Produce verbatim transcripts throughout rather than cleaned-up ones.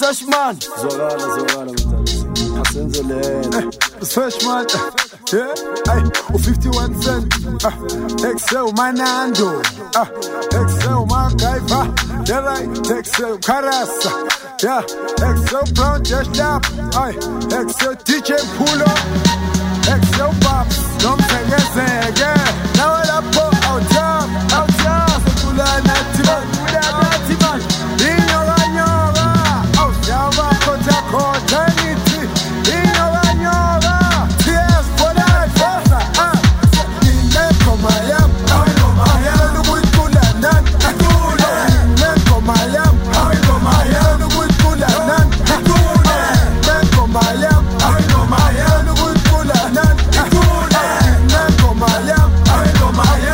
Searchman Zwakala zwakala mntana asenze lena Searchman yeah ay u fifty-one cent Excel Manando Excel Magaiva yeah right Excel Karasa yeah Excel Brown just up ay Excel D J Pulo Excel Pops nomthengezeke nawe lapho awutha awutha sekula nathi kula nathi man inyoka nyoka awushaba khotha khotha nithi inyoka nyoka tears for life ah ineko mayam awengoma yalo kuyikula nan akule ineko mayam awengoma yalo kuyikula nan akule ineko mayam awengoma yalo kuyikula nan akule ineko mayam awengoma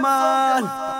man.